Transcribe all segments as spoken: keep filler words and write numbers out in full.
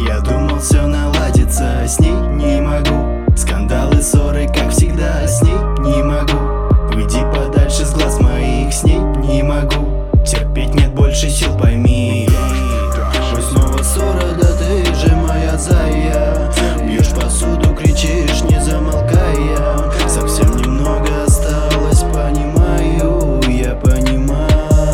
Я думал, все наладится, с ней не могу. Скандалы, ссоры, как всегда, с ней не могу. Уйди подальше с глаз моих, с ней не могу. Терпеть нет больше сил, пойми. Пусть снова ссора, да ты же моя зая. Бьешь посуду, кричишь, не замолкая. Совсем немного осталось, понимаю, я понимаю.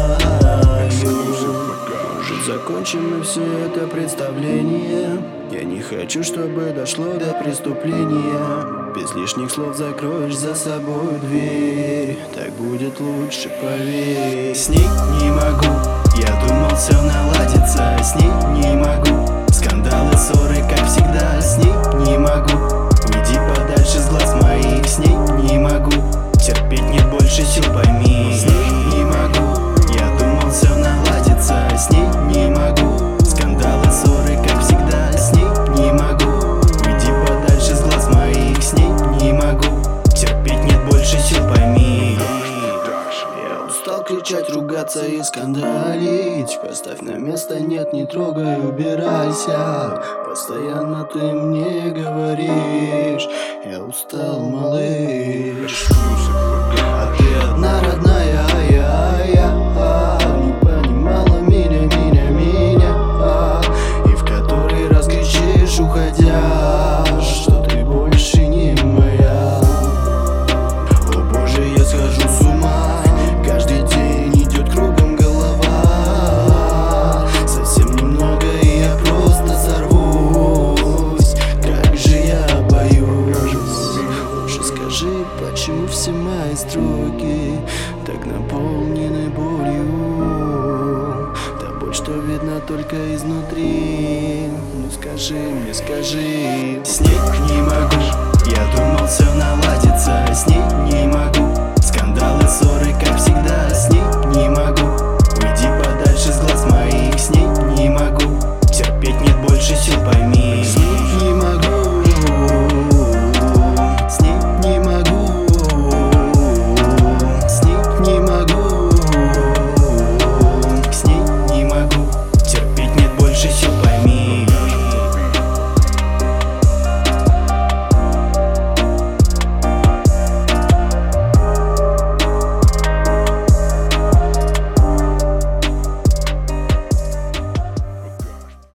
Может, закончим мы все это представление? Я не хочу, чтобы дошло до преступления. Без лишних слов закроешь за собой дверь. Так будет лучше, поверь. С ней не могу. Я думал, все наладится, с ней не могу. Скандалы, ссоры, как всегда, с ней не могу. Уйди подальше с глаз моих, с ней не могу. Терпеть нет больше сил, пойми. С ней не могу. Я думал, все наладится, с ней не могу. Скандалы, ссоры, как всегда, с ней не могу. Уйди подальше с глаз моих, с ней не могу. Терпеть нет больше сил, пойми. Я устал кричать, ругаться и скандалить. Поставь на место, нет, не трогай, убирайся. Постоянно ты мне говоришь: я устал, малыш. А ты одна родная, а я, а я а, не понимала меня, меня, меня а, и в который раз кричишь, уходя, что ты больше не моя. О боже, я схожу с ума. Каждый день идет кругом голова. Совсем немного, и я просто взорвусь. Как же я боюсь. Лучше скажи, почему все мои строки так наполнены болью? Та боль, что видно только изнутри. Ну скажи мне, скажи. С ней не могу. Я думал, все наладится, с ней не могу. Скандалы, ссоры, как всегда, с ней